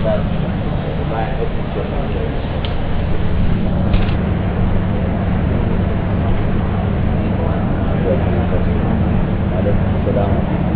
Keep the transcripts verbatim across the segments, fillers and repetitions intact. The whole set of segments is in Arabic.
ما يحب عليكم السلام.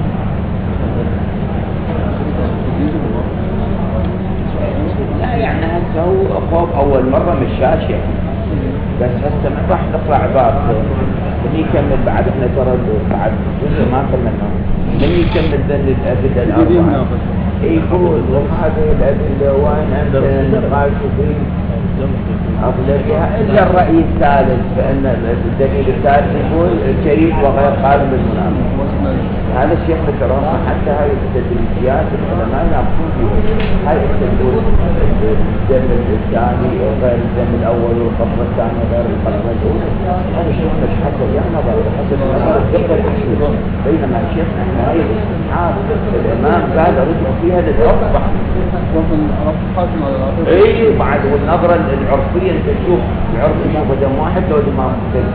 لا يعني هسه هو خوف أول مرة مش شاشة، بس هسه ما راح نقرأ عبارة من يكمل بعد احنا ترى بعد جزء ما كملنا من يكمل ذل الأدلة الأربعة يقول وهذه الأدلة وين أنت نقاش فيه أغلبها إلا الرأي الثالث، فإن الدليل الثالث يقول الشريك وغير قابل للمناقشة. هذا الشيء ذكره حتى هاي التدريجيات العلماء يأخذون فيها، هاي التدريج الدم الثاني وغير الدم الأول والقطرة الثانية غير القطرة الأولى، هذا شيء مش حسب يعني نظر حسب نظر الدقة الأصول. بينما الشيخ نحن هاي الاستحاب الإمام قال رجعوا فيها للأصبح اي بعد والنظرة العرفية انت تشوف العرف يشوف دم واحد لو دم مختلف.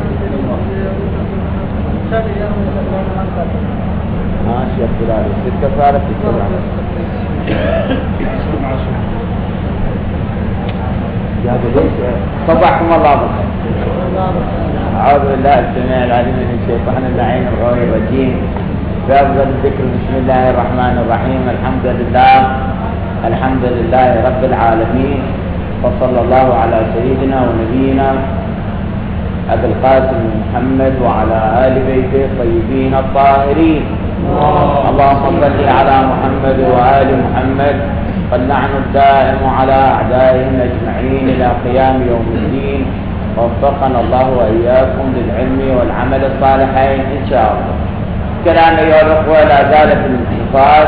ماشي يا خلال الست كفارة السبعة. يا ليش صبحكم الله بالخير. أعوذ بالله السميع العليم من الشيطان اللعين الغوي الرجيم. بأفضل الذكر بسم الله الرحمن الرحيم. الحمد لله الحمد لله رب العالمين، وصلى الله على سيدنا ونبينا أبي القاسم محمد وعلى آل بيته الطيبين الطاهرين. اللهم صل على محمد وآل محمد، واللعن الدائم على أعدائهم أجمعين إلى قيام يوم الدين. ووفقنا الله وإياكم للعلم والعمل الصالحين إن شاء الله. كلام أيها الأخوة لا زال في الانتفاض.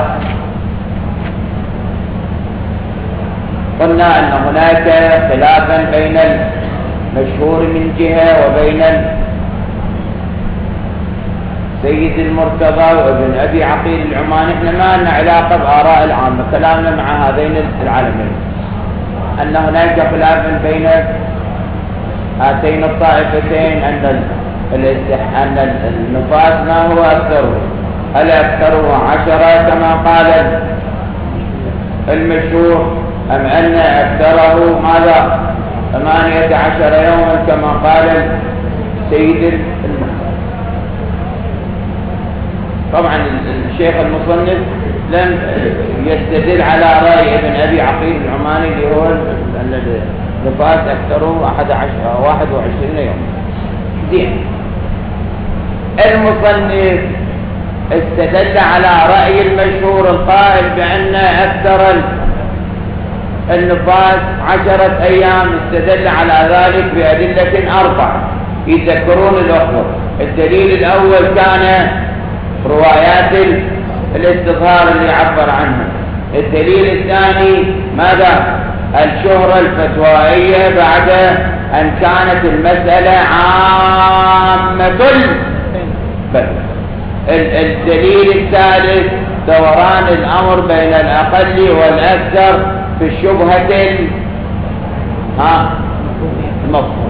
قلنا أن هناك خلافا بين المشهور من جهة وبين سيد المرتضى وابن أبي عقيل العماني. احنا ما لنا علاقة بآراء العامة، كلامنا مع هذين العالمين أن هناك خلافا بين هاتين الطائفتين أن أن النفاس ما هو أكثره، هل أكثره عشرة كما قال المشهور أم أن أكثره ماذا ثمانية عشر يوما كما قال سيد. طبعا الشيخ المصنف لم يستدل على رأي ابن أبي عقيل العماني اللي هو أن النفاس أكثره أحد عشر واحد وعشرين يوم. زين، المصنف استدل على رأي المشهور القائل بأن أكثر النفاس عشرة أيام، استدل على ذلك بأدلة أربعة يذكرون الأخوة. الدليل الأول كان روايات الاستظهار اللي عبر عنها. الدليل الثاني ماذا؟ الشهرة الفتوائية بعد أن كانت المسألة عامة الفتوى. الدليل الثالث دوران الأمر بين الأقل والأكثر في الشبهة ها المفهوم.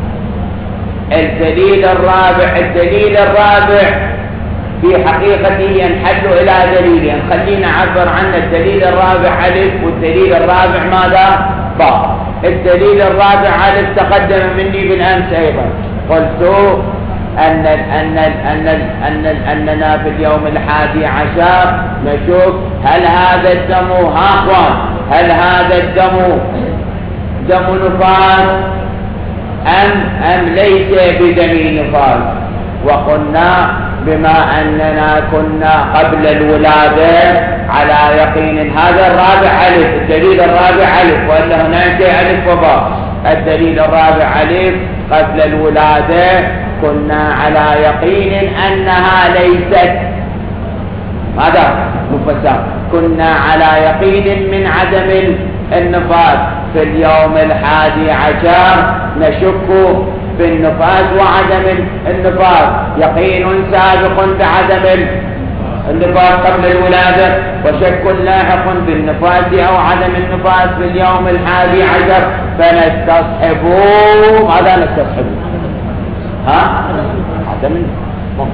الدليل الرابع الدليل الرابع في حقيقته ينحل إلى دليلين، خلينا نعبر عنه. الدليل الرابع ألف والدليل الرابع ماذا؟ باء. الدليل الرابع ألف تقدم مني بالأمس أيضا، قلت أن أن أن أن أننا في اليوم الحادي عشر نشوف هل هذا الدم ها أخوان هل هذا الدم دم نفاس أم أم ليس بدم نفاس. وقلنا بما أننا كنا قبل الولادة على يقين. هذا الرابع ألف، الدليل الرابع ألف، وإلا هناك ألف وباء. الدليل الرابع ألف قبل الولادة كنا على يقين أنها ليست ماذا؟ نفساء. كنا على يقين من عدم النفاس. في اليوم الحادي عشر نشك في النفاس وعدم النفاس، يقين سابق بعدم النفاس قبل الولادة وشك لاحق بالنفاس أو عدم النفاس في اليوم الحادي عشر. فنستصحب ماذا نستصحب؟ ها؟ عدم النفاس.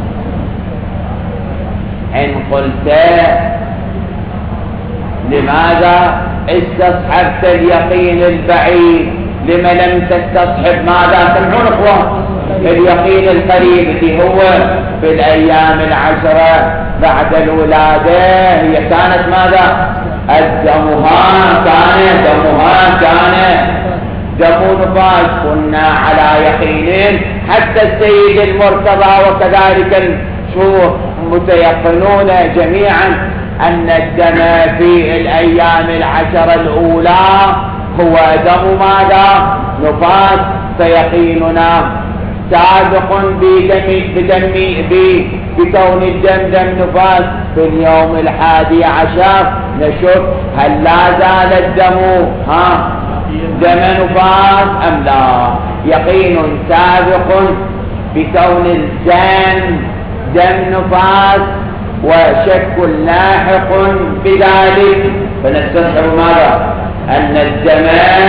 إن قلت لماذا استصحبت اليقين البعيد، لما لم تستصحب ماذا؟ سمعون اخوان؟ اليقين القريب اللي هو في الايام العشرة بعد الولادة، هي كانت ماذا؟ الدمها كان دمها كان دم نفاس. كنا على يقين، حتى السيد المرتضى وكذلك الشيوخ متيقنون جميعا أن الدم في الأيام العشر الأولى هو دم ماذا؟ نفاس. فيقيننا سابق بدم بدم بكون الدم دم نفاس. في اليوم الحادي عشر نشوف هل لا زال الدم ها دم نفاس أم لا. يقين سابق بكون الدم دم نفاس، وشك لاحق بذلك. فنستشعر ماذا؟ أن الدم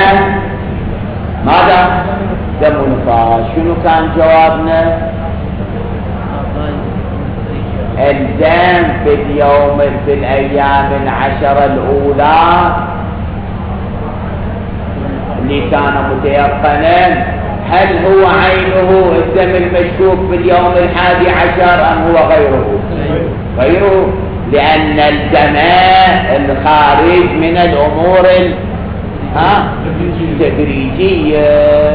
ماذا؟ دم نفاس. شنو كان جوابنا؟ الدم في اليوم في الأيام العشر الأولى اللي كان متيقنا، هل هو عينه الدم المشكوك في اليوم الحادي عشر أم هو غيره؟ غيره، لأن الدم الخارج من الأمور التدريجية.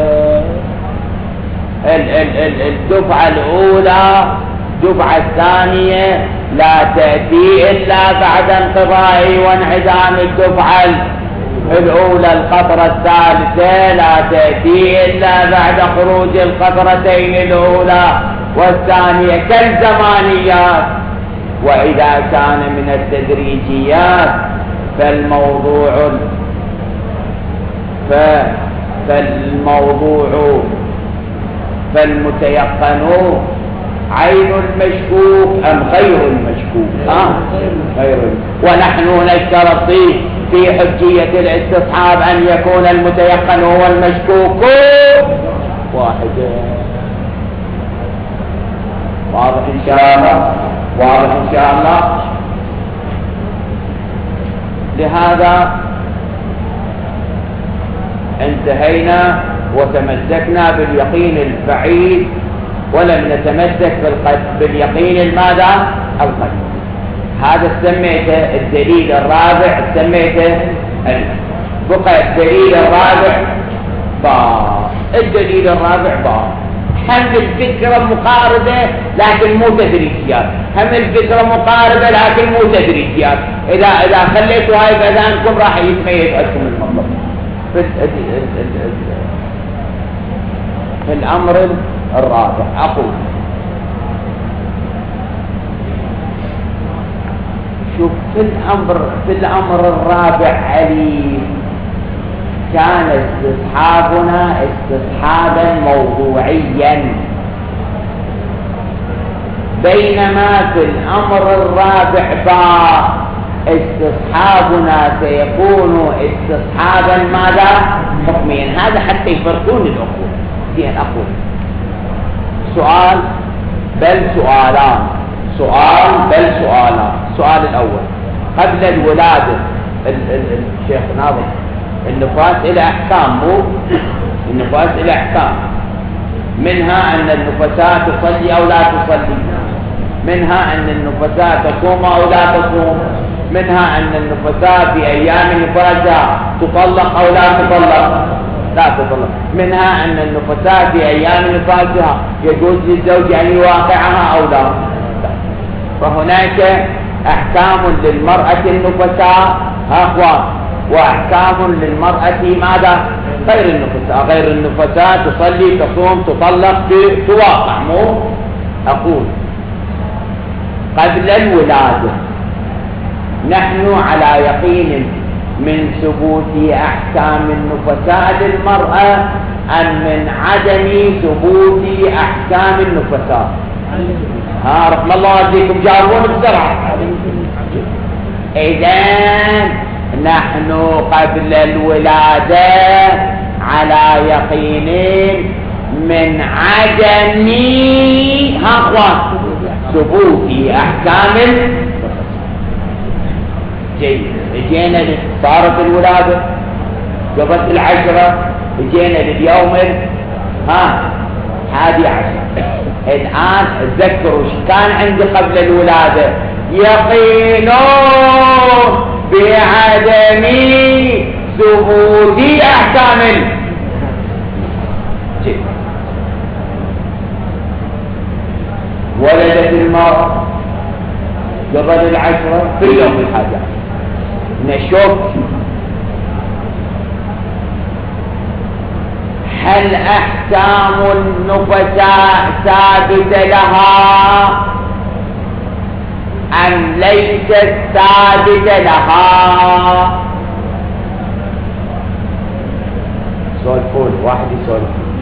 الدفعة الأولى الدفعة الثانية لا تأتي إلا بعد انقضاء وانعدام الدفعة الأولى. القطرة الثالثة لا تأتي إلا بعد خروج القطرتين الأولى والثانية كالزمانيات. وإذا كان من التدريجيات فالموضوع فالموضوع فالمتيقن عين المشكوك أم غير المشكوك؟ آه غير. ونحن نشترط في حجية الاستصحاب أن يكون المتيقن هو المشكوك واحدا. واضح إن شاء الله؟ واضح إن شاء الله. لهذا انتهينا وتمسكنا باليقين البعيد، ولم نتمسك باليقين الماذا؟ القريب. هذا سميته الدليل الرابع، سميته بقى الدليل الرابع با. الدليل الرابع با هم الفكرة مقاربة لكن مو تدريجيات، هم الفكرة مقاربة لكن مو تدريجيات. إذا إذا خليتوا هاي بذانكم راح يتميز لكم المطلب. في الأمر الرابع أقول شوف في الأمر في الأمر الرابع علي كان استصحابنا استصحابا موضوعيا، بينما في الأمر الرابع با استصحابنا سيكون استصحابا ماذا؟ حكميا. هذا حتى يفرقون العقول فيها الأقوال. سؤال بل سؤالان، سؤال بل سؤالان. السؤال الأول، قبل الولادة الشيخ ناظر النفاس إلى أحكام، مو النفاس إلى أحكام، منها أن النفساء تصلي أو لا تصلي، منها أن النفساء تصوم أو لا تصوم، منها أن النفساء في أيام نفاسها تطلق أو لا تطلق لا تطلق، منها أن النفساء في أيام نفاسها يجوز للزوج أن يواقعها أو لا. فهناك أحكام للمرأة النفساء أخوان، وأحكام للمرأة ماذا؟ غير النفساء. غير النفساء تصلي تصوم تطلق تواقع. مو أقول قبل الولادة نحن على يقين من ثبوت أحكام النفساء للمرأة أم من عدم ثبوت أحكام النفساء؟ ها رحم الله عليكم جاوبون بسرعة. إذن نحن قبل الولادة على يقين من عدم ها ثبوت أحكام. جيد، جينا صارت الولادة قبل العشرة، اجينا لليوم ها حادي عشر. الآن تذكروا ايش كان عندي قبل الولادة؟ يقين بعدم ثبوت أحكام. ولدت المرأة قبل العشرة في اليوم الحادي عشر، نشك هل أحكام النفساء ثابتة لها أم ليست ثابتة لها؟ سؤال فول واحد يسولف.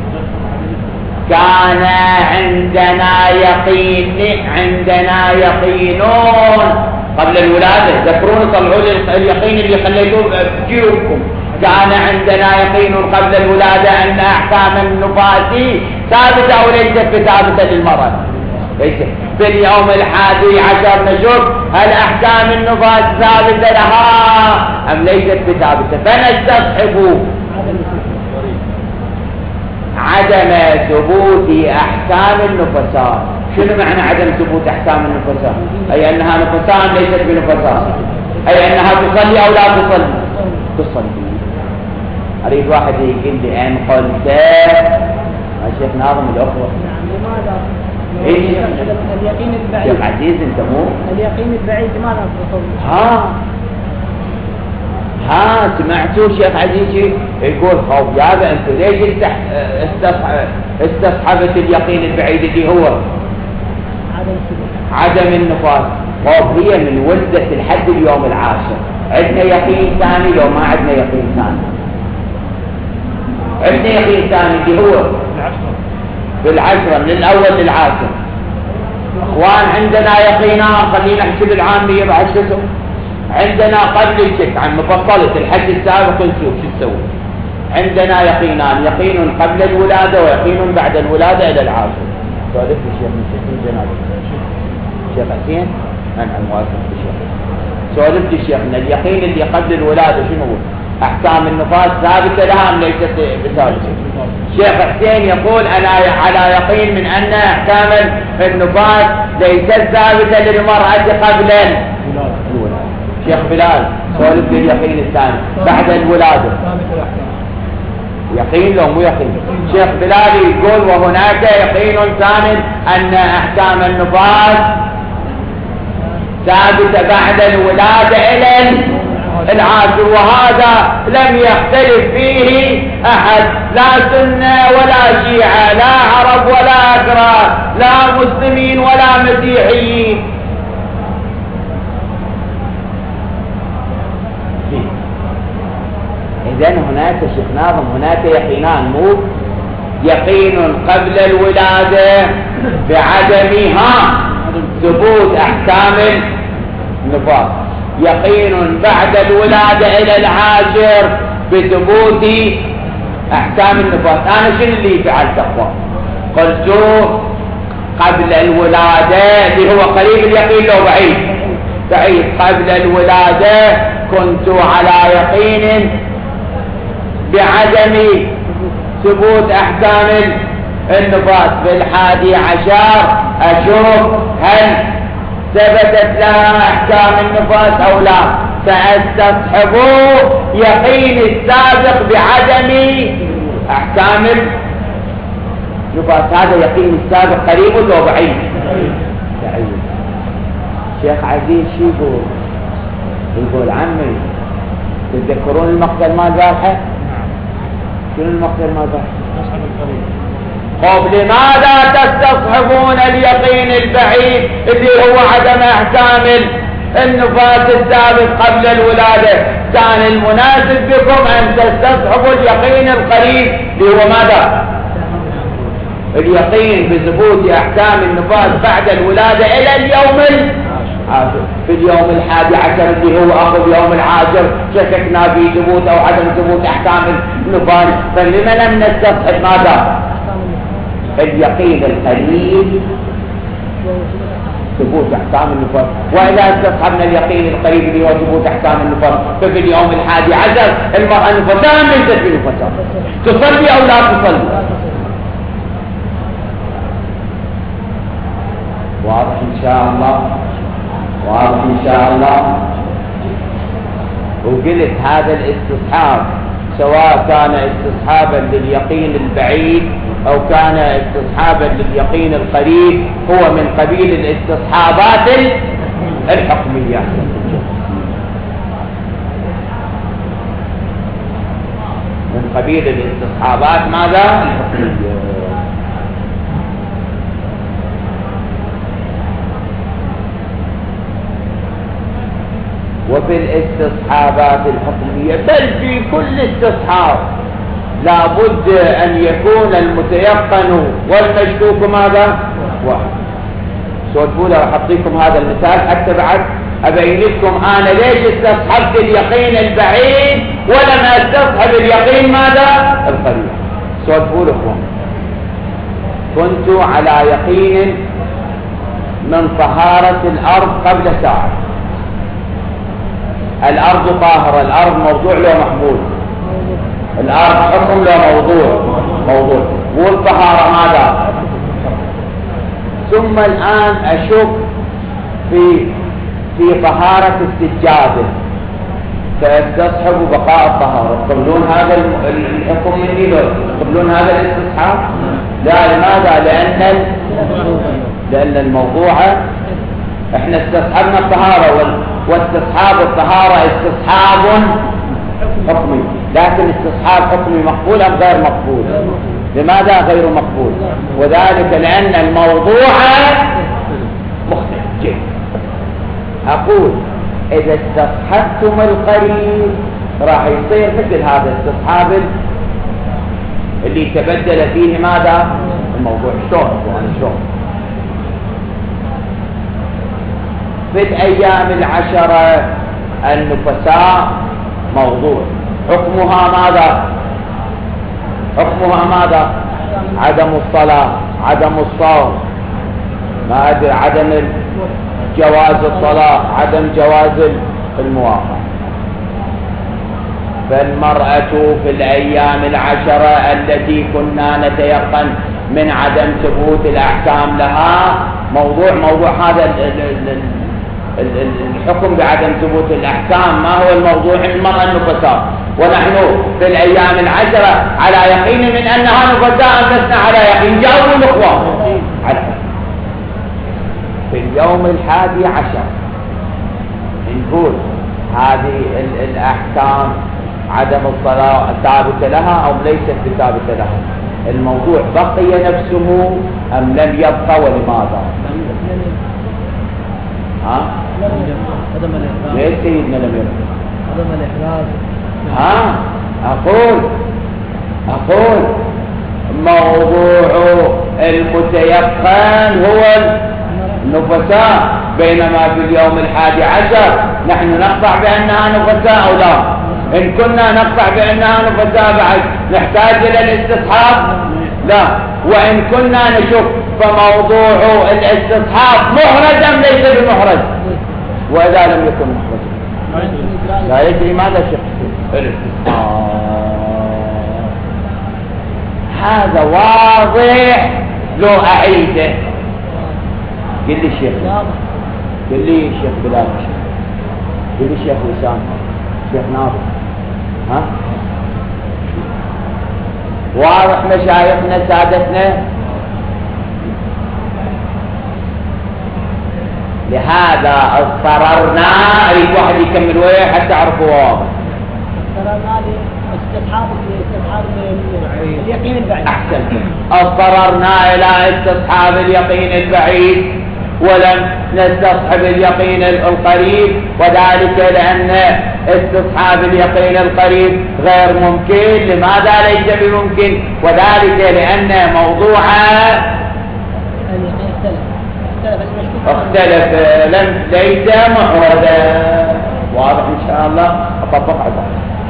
كان عندنا يقين عندنا يقينون قبل الولادة، ذكرون طلعوا لي اليقين اللي خليتوه بجيوبكم. كان عندنا يقين قبل الولادة أن أحكام النفاس ثابتة أو ليست بثابتة للمرأة. ليست. في اليوم الحادي عشر نشوف هل أحكام النفاس ثابتة لها أم ليست بثابتة، فنستصحب عدم ثبوت أحكام النفساء. شنو معنى عدم ثبوت أحكام النفساء؟ أي أنها نفساء ليست بنفساء، أي أنها تصلي أو لا تصلي؟ تصلي. أريد واحد يقول لي أن قلت الشيخ ناظم الأخوة لماذا؟ إيش؟ اليقين البعيد. شيخ عزيز أنت مو؟ اليقين البعيد لماذا تصلي؟ ها ها سمعتوا شيخ عزيزي يقول خوف يابا أنت ليش استصحبت اليقين البعيد اللي هو عدم عدم النفاس؟ خوف هي من ولدة الحد اليوم العاشر. عندنا يقين ثاني لو ما عندنا يقين ثاني؟ عندنا يقين ثاني اللي هو بالعشرة من الأول للعاشر. اخوان عندنا يقينان، خلينا نحسب العامية بعد شو عندنا قبل الشك عن مفصلة الحد السابق نشوف شو تسوي. عندنا يقينان، يقين قبل الولادة ويقين بعد الولادة إلى العاشر. سؤالك الشيخ من شيخ جنابه الشيخ حسين أنا الموافق الشيخ. سؤالك الشيخ من اليقين اللي قبل الولادة شنو هو؟ أحكام النفاس ثابتة لها أم ليست بثابتة؟ الشيخ حسين يقول أنا على يقين من أن أحكام النفاس ليست ثابتة للمرأة قبل الولادة. شيخ بلال سؤالك باليقين الثاني بعد الولادة يقين لو مو يقين؟ شيخ بلال يقول وهناك يقين ثاني أن أحكام النفاس ثابتة بعد الولادة إلى العاشر، وهذا لم يختلف فيه أحد، لا سنة ولا شيعة، لا عرب ولا أكراد، لا مسلمين ولا مسيحيين. إذن هناك شيخ ناظم هناك يقينان، مو يقين قبل الولادة بعدمها ثبوت أحكام النفاس، يقين بعد الولادة إلى العاشر بثبوت أحكام النفاس. أنا شنو اللي فعلت أخوان؟ قلت قبل الولادة اللي هو قريب اليقين لو بعيد بعيد قبل الولادة كنت على يقين بعدم ثبوت أحكام النفاس. بالحادي عشر أشوف هل ثبتت لها أحكام النفاس أو لا، فأستصحب يقين السابق بعدم أحكام النفاس. هذا يقين السابق قريب أو بعيد؟ بعيد. شيخ عزيز شو يقول؟ يقول عمي تتذكرون المقتل ما قالها؟ شنو المقتل ما قالها؟ قل لماذا تستصحبون اليقين البعيد اللي هو عدم احكام النفاس الثابت قبل الولادة؟ كان المناسب بكم ان تستصحبوا اليقين القريب اللي هو ماذا؟ اليقين بثبوت احكام النفاس بعد الولادة الى اليوم العاشر. في اليوم الحادي عشر اللي هو اخذ يوم العاشر شككنا في ثبوت او عدم ثبوت احكام النفاس، فلما لم نستصحب ماذا؟ اليقين القريب ثبوت أحكام النفس. وإذا استصحبنا اليقين القريب اللي هو ثبوت أحكام النفس، ففي اليوم الحادي عشر المرأة نفسها ليست بنفسها، تصلي أو لا تصلي؟ واضح إن شاء الله؟ واضح إن شاء الله؟ وقلت هذا الاستصحاب سواء كان استصحابا لليقين البعيد أو كان استصحابا لليقين القريب هو من قبيل الاستصحابات الحكمية. من قبيل الاستصحابات ماذا؟ الحكمية. وفي الاستصحابات الحكمية بل في كل استصحاب لا بد أن يكون المتيقن والمشكوك ماذا؟ واحد. سو تقول راح أعطيكم هذا المثال حتى بعد أبين لكم أنا ليش استصحبت اليقين البعيد ولم استصحب اليقين ماذا؟ القريب. سو تقول لكم كنت على يقين من طهارة الأرض قبل ساعة. الأرض طاهرة، الأرض موضوع له محمول، الأرض حكم له موضوع موضوع والطهارة ماذا؟ ثم الآن أشك في في طهارة السجادة فاستصحب بقاء الطهارة. تقبلون هذا الحكم مني؟ لو تقبلون هذا الاستصحاب؟ لا. لماذا؟ لأن لأن الموضوع احنا استصحبنا الطهارة، واستصحاب الطهارة استصحاب حكمي، لكن استصحاب حكمي مقبول أم غير مقبول؟ لماذا غير مقبول؟ وذلك لأن الموضوع مختلف جدا. أقول إذا استصحبتم القريب راح يصير مثل هذا الاستصحاب اللي تبدل فيه ماذا؟ الموضوع. شلون؟ وأنا شلون؟ في الأيام العشرة النفساء موضوع حكمها ماذا؟ حكمها ماذا؟ عدم الصلاة، عدم الصوم، ما أدري، عدم جواز الصلاة، عدم جواز المواقع. فالمرأة في الأيام العشرة التي كنا نتيقن من عدم ثبوت الأحكام لها موضوع موضوع هذا الحكم بعدم ثبوت الأحكام ما هو الموضوع؟ المرأة النفساء، ونحن في الأيام العشرة على يقين من أنها نفساء لسنا على يقين. جاوبوا الأخوة. في اليوم الحادي عشر نقول هذه الأحكام عدم الصلاة ثابتة لها أو ليست ثابتة لها؟ الموضوع بقي نفسه أم لم يبقى ولماذا؟ ها؟ ليش سيدنا لم يبقى؟ عدم الإحراز. ها؟ أقول أقول موضوع المتيقن هو النفساء، بينما في اليوم الحادي عشر نحن نقطع بأنها نفساء أو لا؟ إن كنا نقطع بأنها نفساء بعد نحتاج إلى الاستصحاب؟ لا. وإن كنا نشك فموضوع الاستصحاب محرز أم ليس بمحرز؟ وإذا لم يكن محرز لا يدري ماذا شك الاستصحاب. هذا واضح. لو أعيده قل لي الشيخ، قل لي الشيخ بلال، قل لي الشيخ وسام، الشيخ ناظر. ها؟ واضح مشايخنا سادتنا؟ لهذا اضطررنا. اريد واحد يكمل وياه حتى اعرفه واضح. اضطررنا لاستصحاب استصحاب اليقين البعيد. احسن. اضطررنا الى استصحاب اليقين البعيد ولم نستصحب اليقين القريب، وذلك لأن استصحاب اليقين القريب غير ممكن. لماذا ليس بممكن؟ وذلك لأن موضوع اختلف لم ليس محرزا. واضح إن شاء الله؟ أطبق عبارة.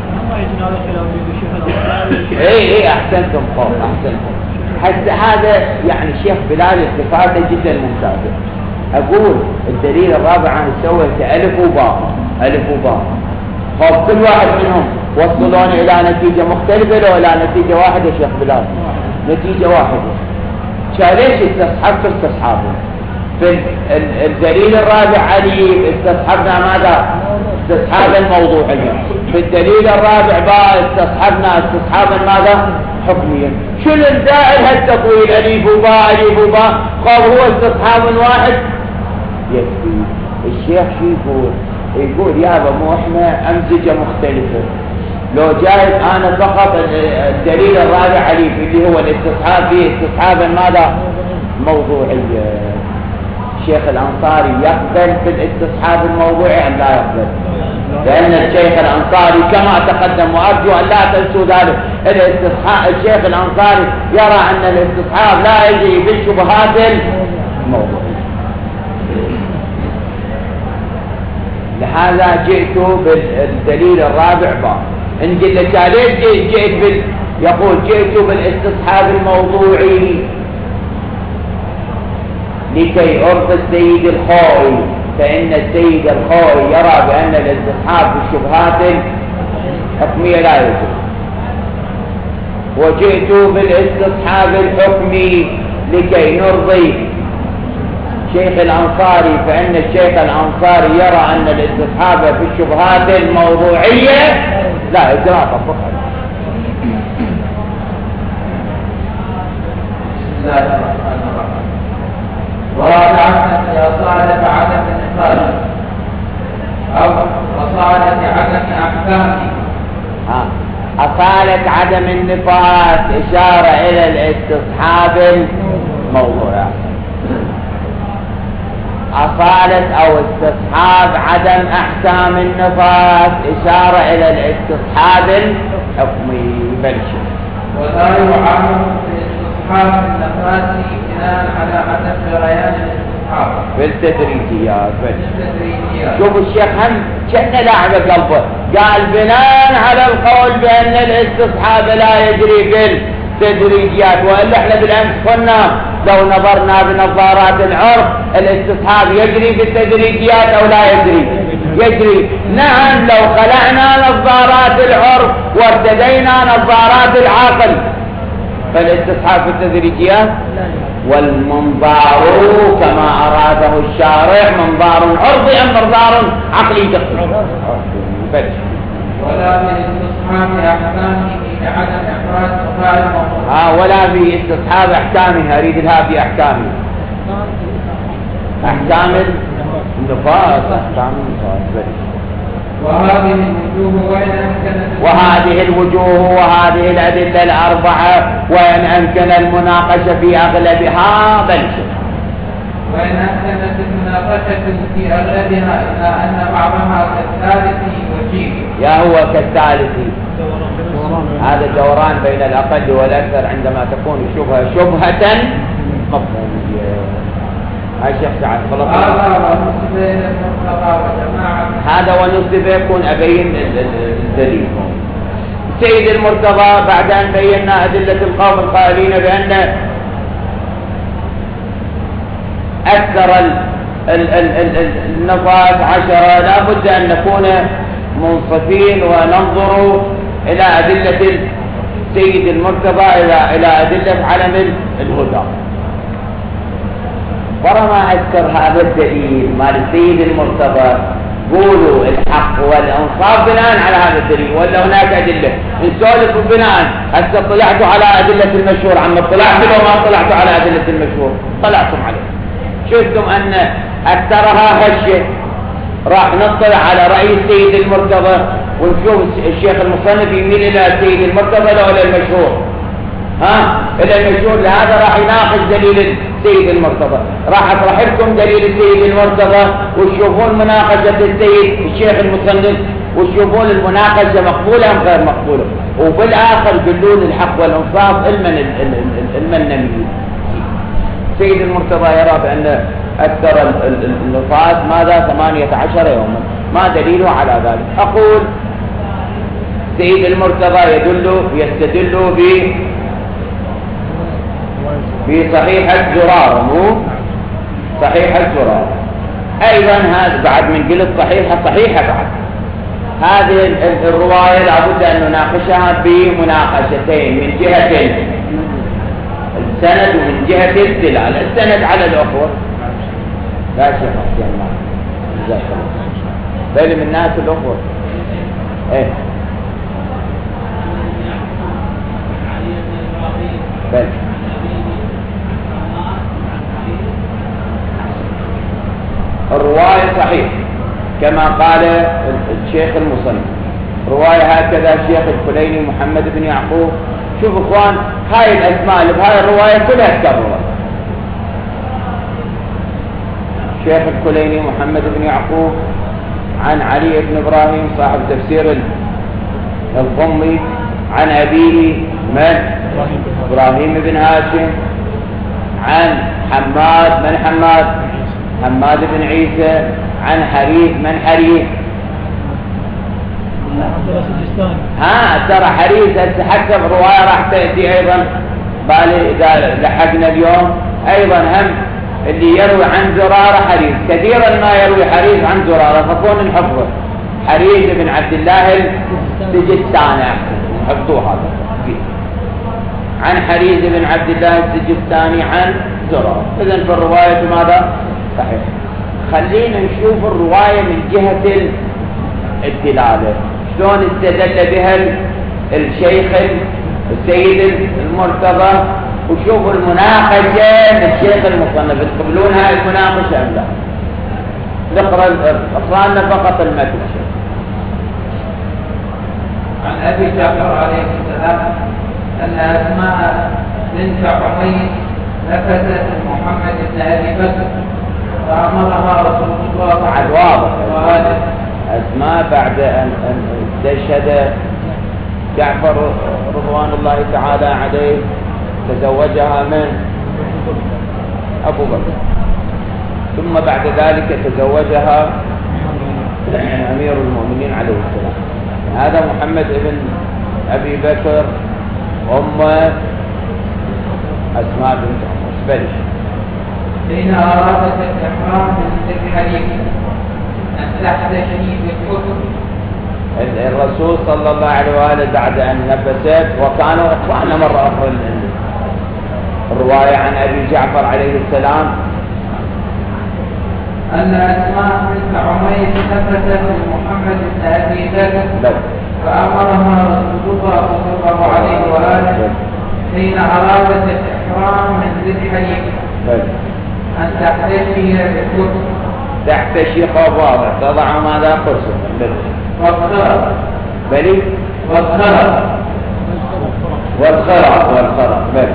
اي اي احسنتم قوم، احسنتم. حتى هذا يعني الشيخ بلال استفاده جدا ممتازه. أقول الدليل الرابع عن السوية ألف وباء ألف وباء. خب كل واحد منهم وصلون إلى نتيجة مختلفة لو إلى نتيجة واحدة يا شيخ بلال؟ نتيجة واحدة. ليش استصحبت استصحابه؟ في الدليل الرابع علي استصحبنا ماذا؟ استصحاب الموضوعية. في الدليل الرابع بقى استصحبنا استصحابا ماذا؟ حكميا. شو الداعي هالتطويل أليف وباء أليف وباء؟ قال هو استصحاب واحد يكفي. الشيخ شو يقول؟ يقول يابا مو احنا أمزجة مختلفة. لو جايز أنا فقط الدليل الرابع عليه اللي هو الاستصحاب فيه استصحابا ماذا؟ موضوعية. الشيخ الأنصاري يقبل في الاستصحاب الموضوعي أم لا يقبل؟ لأن الشيخ الأنصاري كما تقدم وأرجو أن لا تنسوا ذلك الاستصحاب الشيخ الأنصاري يرى أن الاستصحاب لا يجري بالشبهات الموضوعية. لهذا جئت بالدليل الرابع باب. إن قلت ليش جئت بال يقول جئت بالاستصحاب الموضوعي لكي أرضي السيد الخوئي، فإن السيد الخوئي يرى بأن الاستصحاب بالشبهات الحكمية لا يجوز. وجئت بالاستصحاب الحكمي لكي نرضي الشيخ الأنصاري، فإن الشيخ الأنصاري يرى أن الاستصحاب في الشبهات الموضوعية لا إجراء طبق عليه. بسم الله الرحمن الرحيم. ورابعا لأصالة عدم النفاذ أو أصالة عدم أحكامه. ها أصالة عدم النفاذ إشارة إلى الاستصحاب الموضوعي. أصالة أو استصحاب عدم أحكام النفاذ إشارة إلى الاستصحاب الحكمي. بلش ولا يعامل باستصحاب النفاذ بناء على عدم جريان الاستصحاب بالتدريجيات. بالتدريجيات. شوف الشيخ هم كأنه لاعب قلبه، قال بناء على القول بأن الاستصحاب لا يجري بالتدريجيات. وإلا احنا بالأمس قلنا لو نظرنا بنظارات العرف الاستصحاب يجري بالتدريجيات أو لا يجري؟ يجري. نعم لو خلعنا نظارات العرف وارتدينا نظارات العقل فالاستصحاب بالتدريجيات. والمنظار كما أراده الشارع منظار عرضي أم منظار عقلي دقيق؟ ولا بالاستصحاب أحكامه لعدم إحراز وفاء الموضوع. ها ولا باستصحاب أحكامها. أريد لها في أحكامه أحكام النفاذ. أحكام النفاذ. وهذه الوجوه وإن أمكنت وهذه الوجوه وهذه الأدلة الأربعة وإن أمكن المناقشة في أغلبها بل وإن أمكنت المناقشة في أغلبها إلا أن بعضها كالثالث وجيه. يا هو كالثالث. هذا دوران بين الأقل والأكثر عندما تكون الشبهة شبهة مفهومية. هاي شيخ سعد خلاص. هذا ونسب إلى المرتضى وجماعة. هذا ونسب يكون أبين الدليل. سيد المرتضى بعد أن بينا أدلة القوم القائلين بأن أكثر النفاذ عشرة لا بد أن نكون منصفين وننظر إلى أدلة سيد المرتضى إلى إلى أدلة علم الهدى. ورما أذكر هذا الدليل مال السيد المرتضى قولوا الحق والانصاف بناء على هذا الدليل ولا هناك أدلة نسولف بناء. هسه طلعتوا على أدلة المشهور عم طلعتوا لو ما طلعتوا على أدلة المشهور طلعتم عليه. شفتم أن أكثرها هالشيء. راح نطلع على رأي السيد المرتضى ونشوف الشيخ المصنف يميل إلى السيد المرتضى لو إلى المشهور. ها إلى المشهور. لهذا راح يناقش دليل السيد المرتضى. راح أطرح لكم دليل السيد المرتضى وتشوفون مناقشة السيد الشيخ المصنف وتشوفون المناقشة مقبولة أم غير مقبولة. وبالآخر يقولون الحق والإنصاف المن المنمي. السيد المرتضى يرى بأن أكثر النفاذ ماذا ثمانية عشر يوما. ما دليله على ذلك؟ أقول سيد المرتضى يدل يستدل ب بصحيحة زرارة مو صحيح الزرار. أيضا هذا بعد من قلت صحيحة صحيحة بعد هذه الرواية لابد أن نناقشها بمناقشتين، من جهة السند ومن جهة الدلالة. السند على الأخوة لا شيء حسين الله جزاك الله بل من الناس الأخوة إيه بل الرواية صحيح كما قال الشيخ المصنف، رواية هكذا الشيخ الكليني محمد بن يعقوب. شوف اخوان هاي الاسماء اللي بهاي الرواية كلها تكررت. الشيخ الكليني محمد بن يعقوب عن علي بن ابراهيم صاحب تفسير القمي عن ابيه من ابراهيم بن هاشم عن حماد من حماد حماد بن عيسى عن حريث من حريث ها ترى حريث حسب رواية راح تأتي أيضا بالي إذا لحقنا اليوم أيضا هم اللي يروي عن زرارة حريث كثيرا ما يروي حريث عن زرارة فكون نحفظه حريث بن عبد الله السجستاني حفظوه هذا عن حريث بن عبد الله السجستاني عن زرارة. إذن في الرواية ماذا؟ صحيح. خلينا نشوف الرواية من جهة الدلالة شلون استدل بها الشيخ السيد المرتضى، وشوفوا المناقشة للشيخ المصنف تقبلون هاي المناقشة أم لا؟ نقرأ أقرأنا فقط المتن. عن أبي جعفر عليه السلام أن أسماء بنت عميس نفست محمد بن أبي بكر فأمرها رسول الله عاد واضح أسماء بعد أن استشهد جعفر رضوان الله تعالى عليه تزوجها من أبو بكر، ثم بعد ذلك تزوجها أمير المؤمنين عليه السلام. هذا محمد بن أبي بكر أم أسماء بنت عميس. بلش حين أرادت الإحرام من الحديث أن تحتشي بالكتب. الرسول صلى الله عليه وآله بعد أن نفست وكانوا إخوانا مرة أخرى الرواية عن أبي جعفر عليه السلام أن أسماء بنت عميس نفست محمد بن أبي بكر فأمرها رسول الله صلى الله عليه وآله حين أرادت الإحرام من ذي الحديث أن تحتشي بالكتب. تحتشي قبارة تضع ماذا قصة والخرق بلي والخرق والخرق والخرق بلي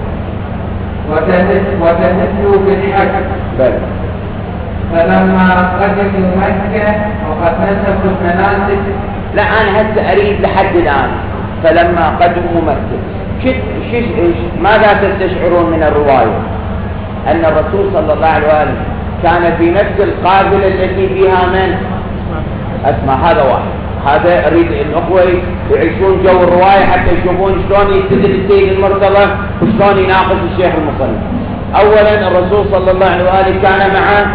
وتهتف بالحج. بلي فلما قدموا مكة وقد نسبوا المناسك. لا أنا هسه أريد لحد الآن فلما قدموا مكة شت شش ماذا تستشعرون من الرواية؟ أن الرسول صلى الله عليه وآله كان في نفس القافلة التي فيها من أسمع. هذا واحد هذا أريد الأخوة يعيشون جو الرواية حتى يشوفون شلون يستدل السيد المرتضى وشلون يناقش الشيخ المصنف. أولا الرسول صلى الله عليه وآله كان مع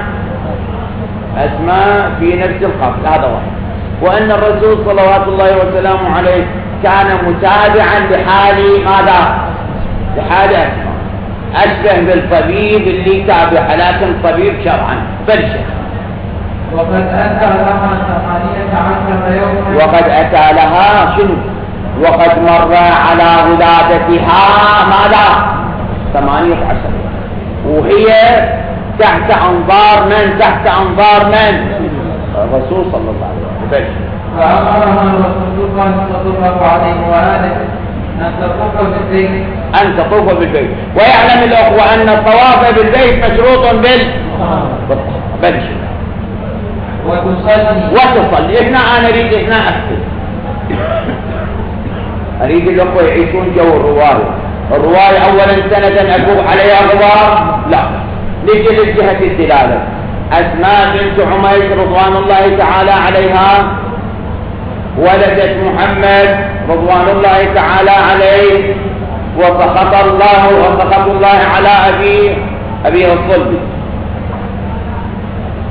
أسماء في نفس القافلة هذا واحد، وأن الرسول صلوات الله وسلامه عليه كان متابعا لحال ماذا؟ لحال أسماء أشبه بالطبيب اللي تابع لكن طبيب شرعا بلشة. وقد أتى لها ثمانية عشر يوما. وقد أتى لها شنو؟ وقد مر على ولادتها ماذا؟ ثمانية عشر وهي تحت أنظار من؟ تحت أنظار من؟ الرسول صلى الله عليه وسلم. بلشة. فأمرها رسول الله صلى الله عليه وآله أن تطوف بالبيت. أن تطوف بالبيت. ويعلم الأخوة أن الطواف بالبيت مشروط بال بلشة وتصلي وتصلي. إحنا أنا أريد إحنا أكتب أريد الأخوة يعيشون جو الرواية. الرواية أولا سنة أكوب عليها غبار لا نجي لجهة الدلالة. أسماء بنت عميس رضوان الله تعالى عليها ولدت محمد رضوان الله تعالى عليه وسخط الله وسخط الله على أبيه أبيه الصلبي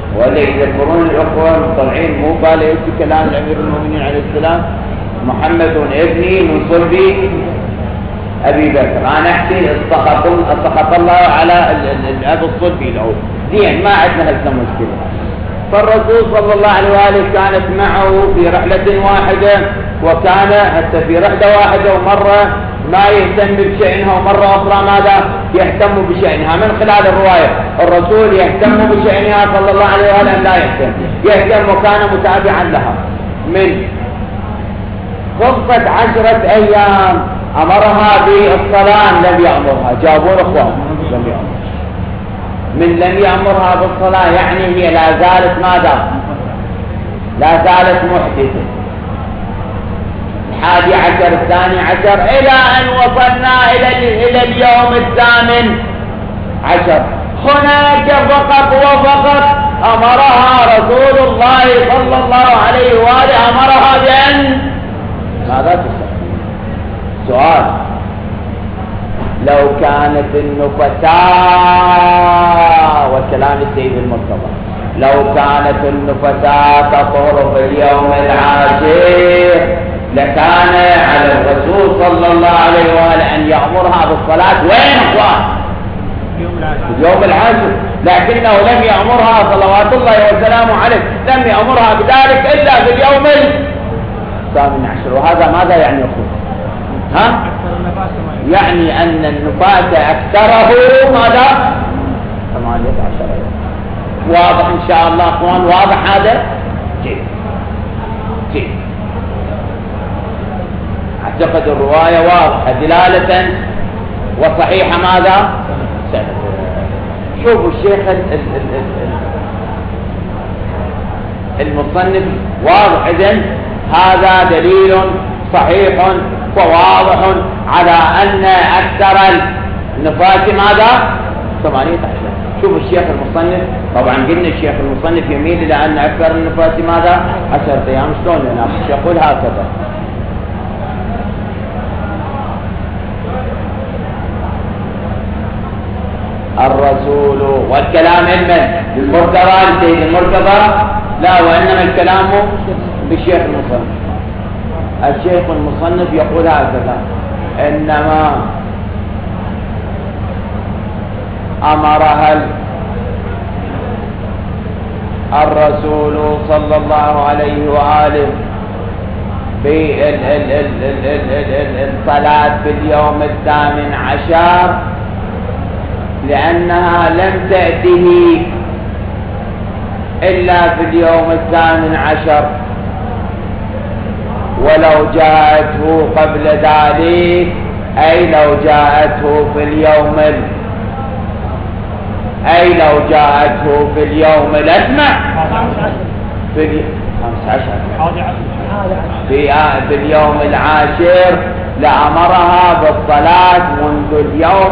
ولا يذكرون الأخوة مطلعين مو قال إيش كلام الأمير المؤمنين عليه السلام محمد ابني من صلب أبي بكر. أنا أحكي سخط سخط الله على الأب الصلبي له زين ما عندنا هالكم مشكلة. فالرسول صلى الله عليه وآله كانت معه في رحلة واحدة، وكان حتى في رحلة واحدة ومرة ما يهتم بشأنها ومرة أخرى ماذا يهتم بشأنها. من خلال الرواية الرسول يهتم بشأنها صلى الله عليه وآله لا يهتم يهتم وكان متابعا لها. من خمسة عشرة أيام أمرها بالصلاة لم يأمرها. جابوا الأخوان لم يأمرها. من لم يأمرها بالصلاة يعني هي لا زالت ماذا لا زالت محدثة. الحادي عشر الثاني عشر إلى أن وصلنا إلى إلى اليوم الثامن عشر. هناك فقط وفقط أمرها رسول الله صلى الله عليه وآله أمرها بأن ماذا تصلي. سؤال: لو كانت النفساء وكلام السيد المرتضى لو كانت النفساء تطهر في اليوم العاشر لكان على الرسول صلى الله عليه وآله أن يأمرها بالصلاة. وين أخوان؟ في اليوم العاشر. لكنه لم يأمرها صلوات الله وسلامه عليه لم يأمرها بذلك إلا في اليوم الثامن عشر. وهذا ماذا يعني أخوان؟ ها؟ يعني أن النفاس أكثره ماذا؟ ثمانية عشر يوم. واضح إن شاء الله أخوان؟ واضح هذا؟ جيد جيد. أعتقد الرواية واضحة دلالة وصحيحة ماذا؟ سنة. شوفوا الشيخ المصنف واضح. إذن هذا دليل صحيح وواضح على أن أكثر النفاس ماذا؟ ثمانية عشر. شوف الشيخ المصنف، طبعا قلنا الشيخ المصنف يميل إلى أن أكثر النفاس ماذا؟ عشرة أيام. شلون يناقش؟ يقول هكذا: الرسول والكلام علما للمرتضى لسيد المرتضى لا، وإنما الكلام بالشيخ المصنف. الشيخ المصنف يقول هكذا: إنما أمرها الرسول صلى الله عليه وآله بالصلاة في اليوم الثامن عشر لأنها لم تأته إلا في اليوم الثامن عشر، ولو جاءته قبل ذلك أي لو جاءته في اليوم ال... أي لو جاءته في اليوم الأسمع في ال... خمس عشر في... في اليوم العاشر لأمرها بالصلاة منذ اليوم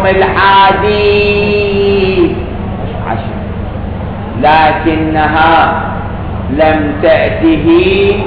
الحادي عشر، لكنها لم تأته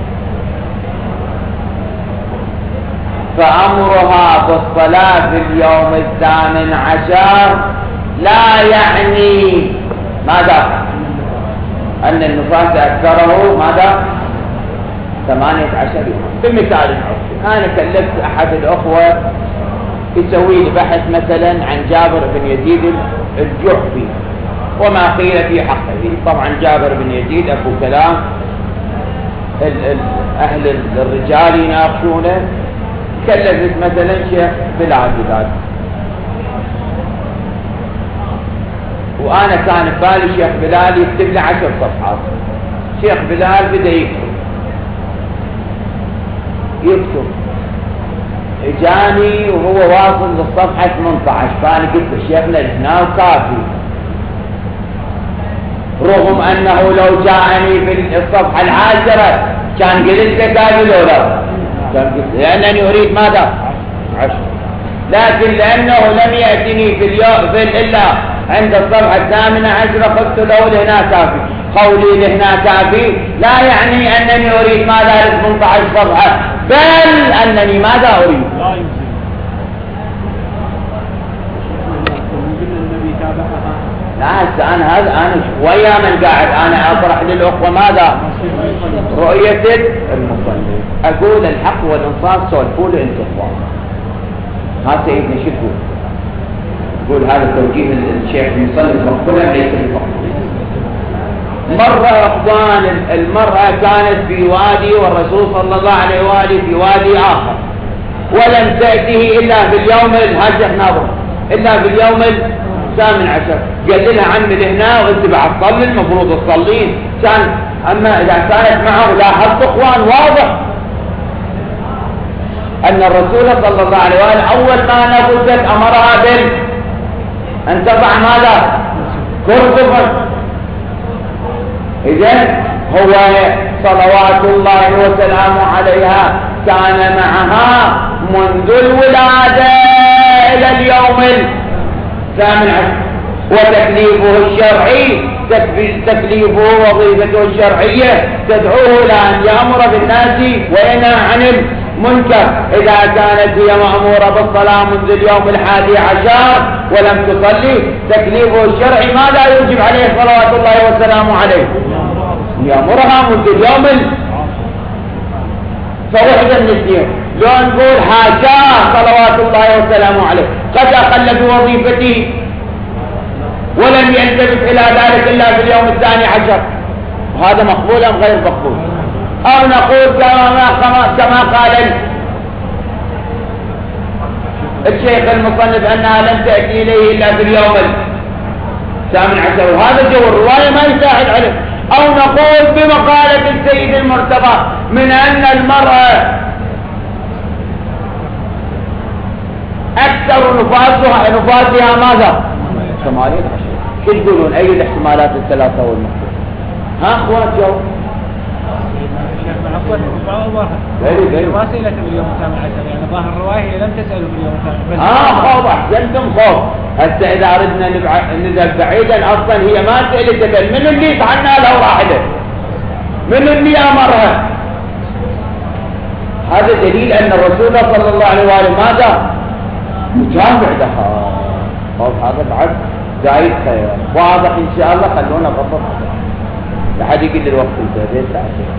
فأمرها بالصلاة في اليوم الثامن عشر لا يعني ماذا؟ أن النفاس أكثره ماذا؟ ثمانية عشر يوم. بمثال عرفي، أنا كلفت أحد الأخوة يسوي لي بحث مثلا عن جابر بن يزيد الجحفي وما قيل في حقه. طبعا جابر بن يزيد أبو كلام، ال ال أهل الرجال يناقشونه. كلفت مثلا شيخ بلال بذلك، وأنا كان ببالي شيخ بلال يكتب لي عشر صفحات. شيخ بلال بدأ يكتب يكتب اجاني وهو واصل للصفحة ثمانية عشر، فأنا قلت لشيخنا هنا كافي، رغم أنه لو جاءني في الصفحة العاشرة كان قلت لك قالوا له لا، كان قلت لأنني أريد ماذا؟ عشر. لكن لأنه لم يأتني في اليوم في إلا عند الصفحة الثامنة عشرة قلت له لهنا كافي. قولي لهنا كافي لا يعني أنني أريد ماذا ثمانية عشر صفحة، بل أنني ماذا أريد؟ لا هسه أنا هذا أنا ويا من قاعد أنا أطرح للأخوة ماذا؟ رؤية المصنف. أقول الحق والإنصاف سولفوا له أنتم أخوان. ها سيدنا شو تقول؟ يقول هذا توجيه الشيخ المصنف مقبولا ليس بمقبول. مرة أخوان المرأة كانت في وادي والرسول صلى الله عليه وآله في وادي آخر، ولم تأتيه إلا في اليوم الهجر ناظر إلا في اليوم الثامن عشر. قال لها عمي هنا وانت بعد تصلي المفروض تصلين. كان أما إذا كانت معه لاحظت أخوان واضح أن الرسول صلى الله عليه وآله أول ما نفست أمرها بال أن تضع ماذا؟ كرسفا. إذن هو صلوات الله وسلامه عليها كان معها منذ الولادة إلى اليوم الثامن عشر، وتكليفه الشرعي تكليفه وظيفته الشرعية تدعوه إلى أن يأمر بالناس وينهى عن المنكر. إذا كانت هي مأمورة بالصلاة منذ اليوم الحادي عشر ولم تصلي تكليفه الشرعي ماذا يوجب عليه صلوات الله وسلامه عليه؟ يأمرها منذ اليوم ال... فوحدة من الدين. لو نقول حاشاه صلوات الله وسلامه عليه قد أخل بوظيفته ولم يلتفت إلى ذلك إلا في اليوم الثاني عشر، وهذا مقبول أم غير مقبول؟ أو نقول كما, كما قال الشيخ المصنف أنها لم تأتي إليه إلا في اليوم الثامن عشر، وهذا جو الرواية ما يساعد عليه. أو نقول بمقالة السيد المرتضى من أن المرأة أكثر نفاسها نفاسها ماذا؟ ثمانية عشر. شو تقولون أي الاحتمالات الثلاثة والمقبول؟ ها أخوات جو؟ ما سئلت باليوم الثامن عشر، يعني ظاهر الرواية هي لم تسأله باليوم الثامن. اه خوف احسنتم خوف. هسه اذا اردنا نذهب بعيدا اصلا هي ما سئلت بل من اللي يطعنها لو راحله؟ من اللي امرها؟ هذا دليل ان الرسول صلى الله عليه وآله ماذا؟ متابع لها. خوف هذا بعد زايد خير واضح ان شاء الله. خلونا بسط لحد يقل الوقت الجديد ساعتين.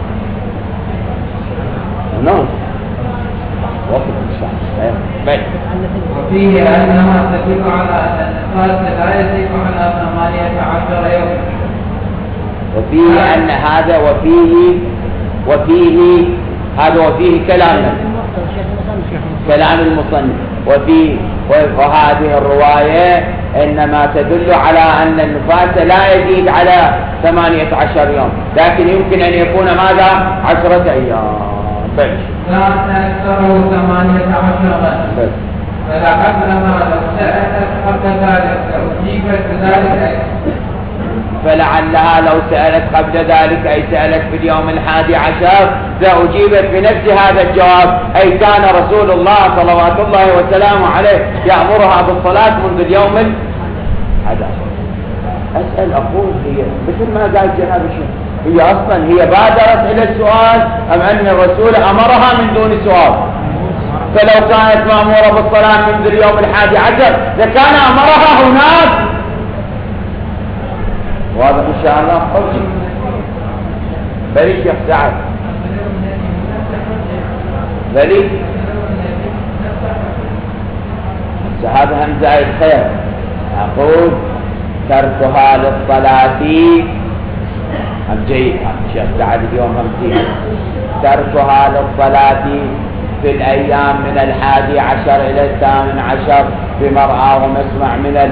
نعم وقت ان شاء الله. وفيه انها تدل على ان النفاس لا يزيد على ثمانية عشر يوما. وفيه ان هذا وفيه وفيه هذا وفيه كلام كلام المصنف. وفيه وهذه الرواية انما تدل على ان النفاس لا يزيد على ثمانية عشر يوم، لكن يمكن ان يكون ماذا؟ عشرة ايام. لا تكثره ثمانية عشر. فلعلما لو سألت قبل ذلك لأجيبت بذلك. فلعلها لو سألت قبل ذلك أي سألت في اليوم الحادي عشر لأجيبت بنفس هذا الجواب، أي كان رسول الله صلوات الله وسلامه عليه يأمرها بالصلاة منذ اليوم الحادي عشر. أسأل أقول هي مثل ما قال جناب الشيخ هي أصلا هي بادرت إلى السؤال أم أن الرسول أمرها من دون سؤال؟ فلو كانت مأمورة بالصلاة منذ اليوم الحادي عشر لكان أمرها هناك. واضح إن شاء الله. أوجه بلي شيخ سعد بلي هذا هم زائد خير. أقول تركها للصلاة هم جيد. الشيخ سعد اليوم هم جيد. تركها للصلاة في الأيام من الحادي عشر إلى الثامن عشر بمرأى ومسمع من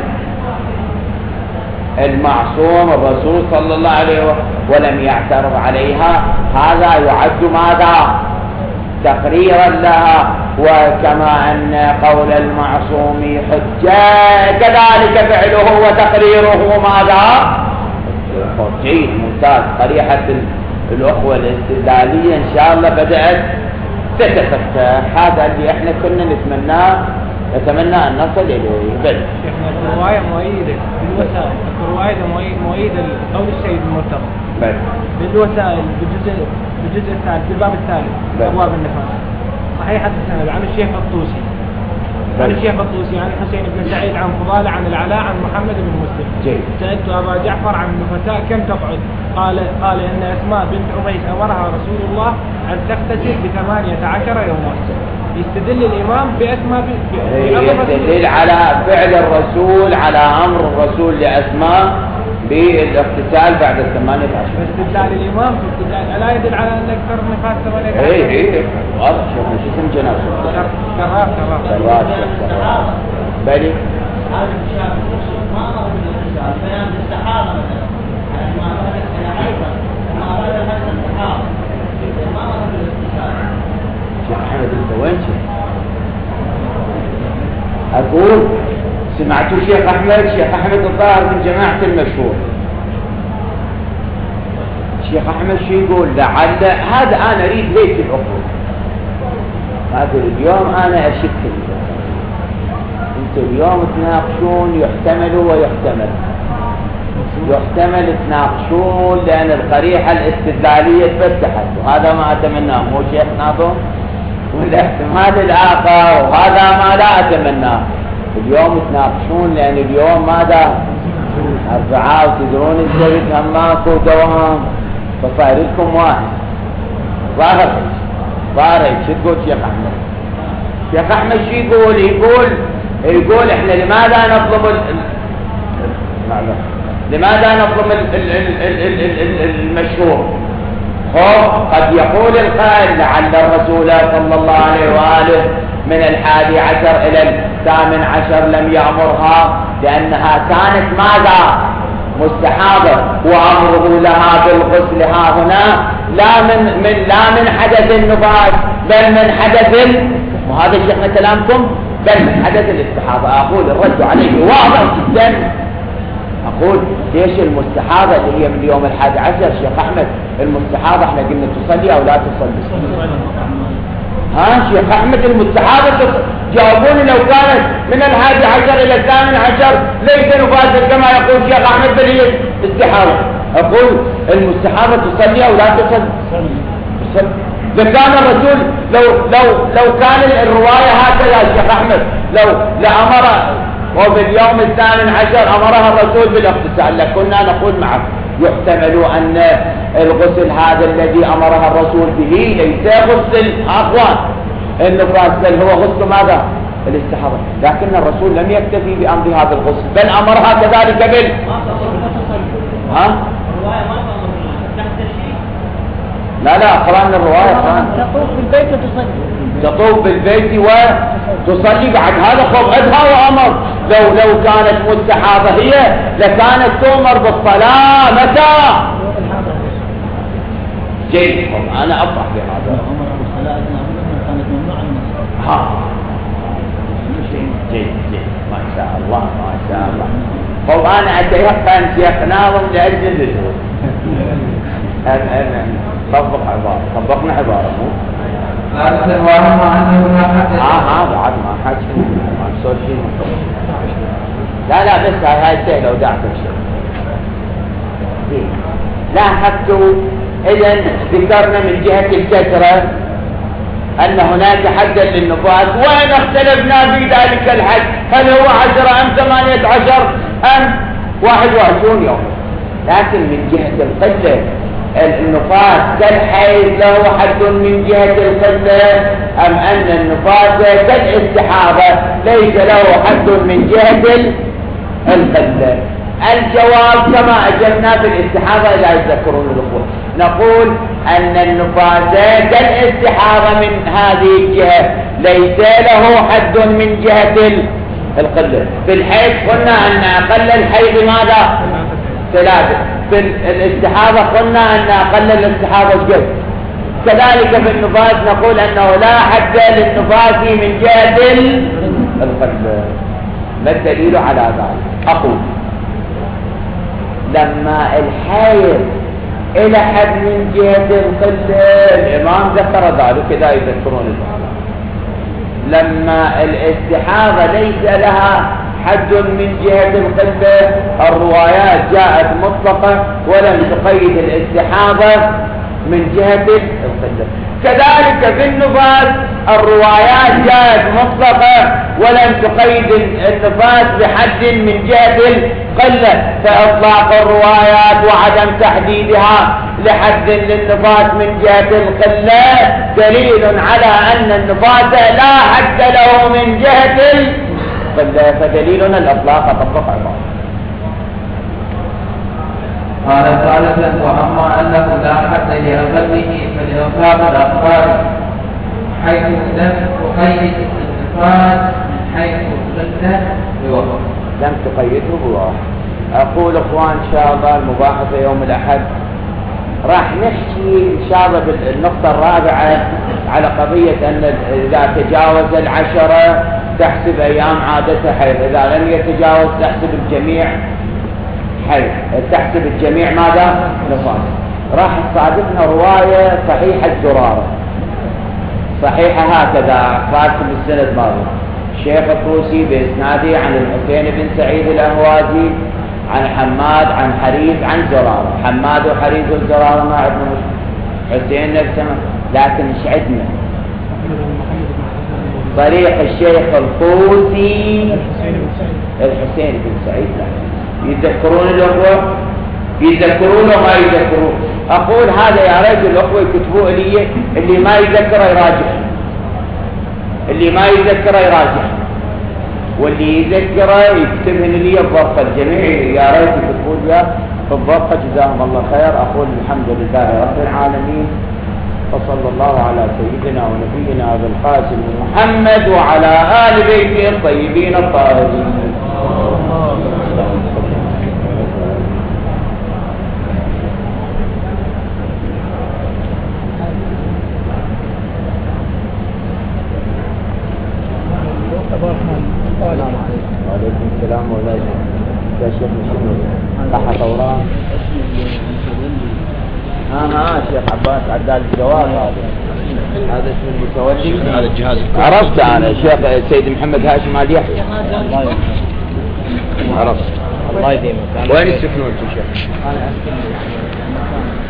المعصوم الرسول صلى الله عليه وسلم ولم يعترض عليها، هذا يعد ماذا؟ تقريرا لها. وكما أن قول المعصوم حجة كذلك فعله وتقريره ماذا؟ جيد ممتاز. قريحة الأخوة الاستدلالية إن شاء الله بدأت تتفتح. هذا اللي احنا كنا نتمناه نتمنى أن نصل إليه. بل شيخنا الرواية مؤيدة بالوسائل، الرواية مؤيدة قول السيد المرتضى بل بالوسائل بالجزء بالجزء الثالث بالباب الثالث أبواب النفاس. صحيح السند عن الشيخ الطوسي عن الشيخ الطوسي عن حسين بن سعيد عن فضالة عن العلاء عن محمد بن مسلم. جيد. سألت أبا جعفر عن النفساء كم تقعد؟ قال قال إن أسماء بنت عميس أمرها رسول الله أن تغتسل بثمانية عشر يوما. يستدل الإمام بأسماء يستدل على فعل الرسول على أمر الرسول لأسماء بالاغتسال بعد الثمانية عشر. استدلال الإمام لا يدل على أن أكثر من نفاس ثمانية عشر. إيه إيه واضح. شوف شو اسم جنازة. كرار كرار. كرار كرار. بلي. هذا الشاب ما أمر بالاغتسال بيان الاستحاضة مثلا. ما أمر بالاغتسال ما أمر بالاستحاضة ما أمر بالاغتسال. شيخ أحمد أنت وين شيخ؟ أقول سمعتوا شيخ أحمد شيخ أحمد الظاهر من جماعة المشهور. شيخ أحمد شو يقول؟ لعل هذا أنا أريد هيك العقول. هذا اليوم أنا أشك أنت اليوم تناقشون يحتمل ويحتمل يحتمل تناقشون لأن القريحة الاستدلالية تفتحت وهذا ما أتمناه. مو شيخ ناظر؟ والاحتمال الآخر وهذا ما لا أتمناه. اليوم تناقشون لأن اليوم ماذا؟ أربعاء وتدرون الزبط هم ماكو دوام فصار لكم واحد. ظاهر ظاهر شو تقول شيخ أحمد؟ شيخ أحمد شو يقول؟ يقول يقول إحنا لماذا نطلب ال... لماذا نطلب ال... ال... ال... ال... ال... ال... المشهور؟ هو قد يقول القائل لعل الرسول صلى الله عليه وآله من الحادي عشر إلى الثامن عشر لم يأمرها لأنها كانت ماذا؟ مستحاضة وأمره لها بالغسل ها هنا لا من, من لا من حدث النفاس بل من حدث ال... وهذا شيخنا كلامكم بل من حدث الاستحاضة. أقول الرد عليه واضح جدا. أقول ليش المستحاضة اللي هي من اليوم الحادي عشر شيخ أحمد المستحاضة احنا قلنا تصلي أو لا تصلي؟ ها شيخ أحمد المستحاضة جاوبوني لو كانت من الحادي عشر إلى الثامن عشر ليس نفاسا كما يقول شيخ أحمد بل هي استحاضة. أقول المستحاضة تصلي أو لا تصلي؟ تصلي. لكان الرسول لو لو لو كان الرواية هكذا شيخ أحمد لو لأمر وفي اليوم الثامن عشر أمرها الرسول بالاغتسال لكنا نقول معه يحتمل أن الغسل هذا الذي أمرها الرسول به ليس غسل أخوان النفاس بل هو غسل ماذا؟ الاستحاضة. لكن الرسول لم يكتفي بأمر هذا الغسل بل أمرها كذلك بال ها؟ لا لا قرأنا الرواية تطوف بالبيت وتصلي تطوف بالبيت وتصلي بعد هذا خطأتها وأمر. لو لو كانت مستحاضة هي لكانت تؤمر بالصلاة متى؟ جيد. أنا أفرح بهذا. ها جيد جيد جيد ما شاء الله ما شاء الله. طب أنا أتيقن شيخ ناظم لأجل أنا طبق عبارة طبقنا عبارة مو ثالثا وهم أنه لا حدث اه اه بعد ما حاجة ما صار شيء لا لا بس هاي هاي سهلة ودعت الشيء. لاحظتوا إذا ذكرنا من جهة الكثرة أن هناك حدا للنفاس وين اختلفنا في ذلك الحد هل هو عشرة أم ثمانية عشر أم واحد وعشرون يوم. لكن من جهة القلة النفاس كالحيض له حد من جهة القلة أم أن النفاس كالاستحاضة ليس له حد من جهة القلة؟ الجواب كما أجبنا في الاستحاضة لا يذكرون الأخوة نقول أن النفاس كالاستحاضة من هذه الجهة ليس له حد من جهة القلة. في الحيض قلنا أن أقل الحيض ماذا؟ ثلاثة. في الاستحاضة قلنا أن أقل الاستحاضة قد. كذلك في النفاس نقول أنه لا حد للنفاس من جهة القلة. ما الدليل على ذلك؟ أقول لما الحيض إلى حد من جهة القلة الإمام ذكر ذلك كذا يذكرون ذلك. لما الاستحاضة ليس لها حد من جهة القلة الروايات جاءت مطلقة ولم تقيد الاستحاضة من جهة القلة. كذلك في النفاس الروايات جاءت مطلقة ولم تقيد النفاس بحد من جهة القلة، فإطلاق الروايات وعدم تحديدها لحد للنفاس من جهة القلة دليل على أن النفاس لا حد له من جهة القلة، فدليلنا الإطلاق تطلق عبارة. قال ثالثا وأما أنه لا حد لأقله فلإطلاق الأخبار حيث لم تقيد النفاس من حيث القلة بوقت. لم تقيده بوقت. أقول إخوان إن شاء الله المباحثة يوم الأحد راح نحكي إن شاء الله بالنقطة الرابعة على قضية أن إذا تجاوز العشرة تحسب أيام عادتها حيث، إذا لم يتجاوز تحسب الجميع حيث، تحسب الجميع ماذا؟ نفاس. راح تصادفنا رواية صحيحة زرارة صحيحة هكذا قالت بالسند ماضي الشيخ الطوسي بإسناده عن الحسين بن سعيد الأهوازي عن حماد عن حريز عن زرارة. حماد وحريز والزرارة ما عندنا مشكلة، حسين نفسه، لكن ايش عندنا؟ طريق الشيخ الطوسي الحسين بن سعيد. لا يتذكرون الأخوة؟ يتذكرون وما يتذكرون؟ أقول هذا يا رجل الأخوة يكتبوه لي، اللي ما يذكره يراجع، اللي ما يذكره يراجع، واللي يذكره يكتبهن لي الضبط. الجميع يا ريت يكتبون لي في الضبط جزاهم الله خير. أقول الحمد لله رب العالمين وصلى الله على سيدنا ونبينا أبي القاسم محمد وعلى آل بيته الطيبين الطاهرين. وعليكم السلام وعليكم يا شيخ شنو صح ثوران ها ها شيخ عباس عدال الجواب. هذا هذا اسم المتولي هذا الجهاز عرفت انا شيخ سيد محمد هاشم آل يحيى عرفت. الله يديمك. وين يسكنون شيخ؟